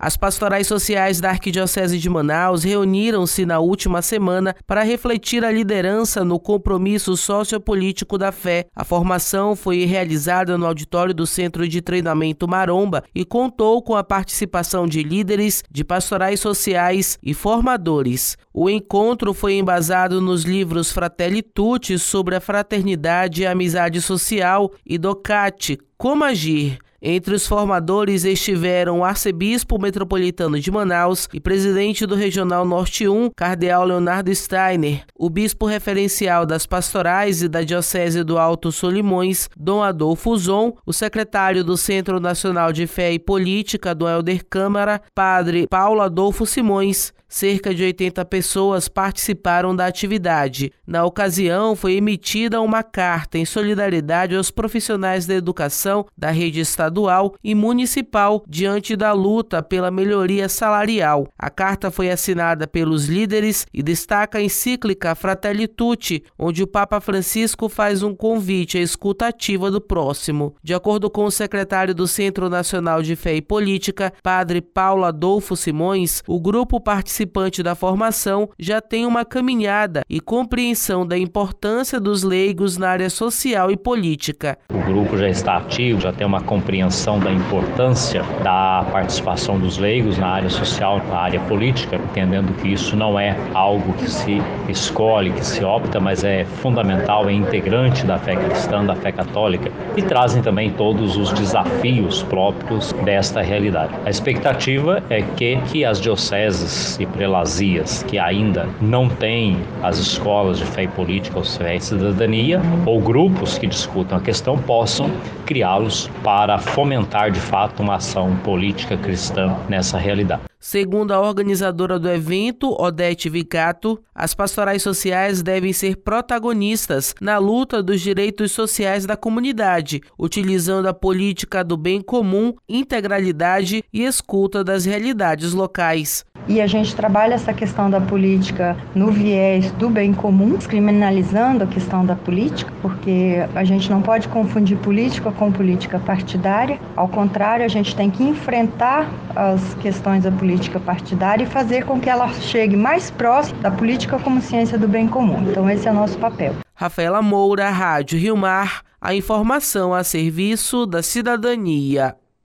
As pastorais sociais da Arquidiocese de Manaus reuniram-se na última semana para refletir a liderança no compromisso sociopolítico da fé. A formação foi realizada no auditório do Centro de Treinamento Maromba e contou com a participação de líderes, de pastorais sociais e formadores. O encontro foi embasado nos livros Fratelli Tutti sobre a fraternidade e a amizade social e Docati, Como Agir. Entre os formadores estiveram o arcebispo metropolitano de Manaus e presidente do Regional Norte 1, cardeal Leonardo Steiner, o bispo referencial das pastorais e da Diocese do Alto Solimões, Dom Adolfo Zon, o secretário do Centro Nacional de Fé e Política, Dom Helder Câmara, padre Paulo Adolfo Simões. Cerca de 80 pessoas participaram da atividade. Na ocasião, foi emitida uma carta em solidariedade aos profissionais da educação da rede estadual e municipal diante da luta pela melhoria salarial. A carta foi assinada pelos líderes e destaca a encíclica Fratelli Tutti, onde o Papa Francisco faz um convite à escuta ativa do próximo. De acordo com o secretário do Centro Nacional de Fé e Política, padre Paulo Adolfo Simões, o grupo participante da formação já tem uma caminhada e compreensão da importância dos leigos na área social e política. O grupo já está ativo, já tem uma compreensão da importância da participação dos leigos na área social, na área política, entendendo que isso não é algo que se escolhe, que se opta, mas é fundamental, é integrante da fé cristã, da fé católica, e trazem também todos os desafios próprios desta realidade. A expectativa é que as dioceses e prelazias que ainda não têm as escolas de fé e política ou fé e cidadania, ou grupos que discutam a questão, possam criá-los para fomentar de fato uma ação política cristã nessa realidade. Segundo a organizadora do evento, Odete Vicato, as pastorais sociais devem ser protagonistas na luta dos direitos sociais da comunidade, utilizando a política do bem comum, integralidade e escuta das realidades locais. E a gente trabalha essa questão da política no viés do bem comum, descriminalizando a questão da política, porque a gente não pode confundir política com política partidária. Ao contrário, a gente tem que enfrentar as questões da política partidária e fazer com que ela chegue mais próximo da política como ciência do bem comum. Então esse é o nosso papel. Rafaela Moura, Rádio Rio Mar, a informação a serviço da cidadania.